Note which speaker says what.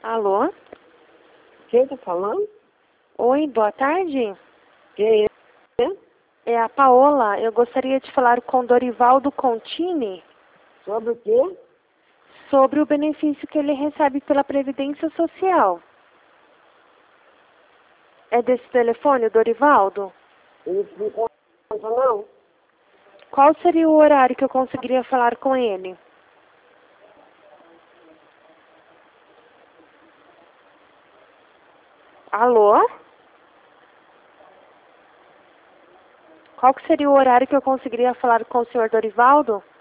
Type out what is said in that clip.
Speaker 1: Alô?
Speaker 2: Quem tá falando?
Speaker 1: Oi, boa tarde.
Speaker 2: Quem é?
Speaker 1: É a Paola. Eu gostaria de falar com Dorivaldo Contini
Speaker 2: Sobre o quê?
Speaker 1: sobre o benefício que ele recebe pela Previdência Social. É desse telefone, o Dorivaldo?
Speaker 2: Ele não conta, não.
Speaker 1: Qual seria o horário que eu conseguiria falar com ele? Alô? Qual que seria o horário que eu conseguiria falar com o senhor Dorivaldo?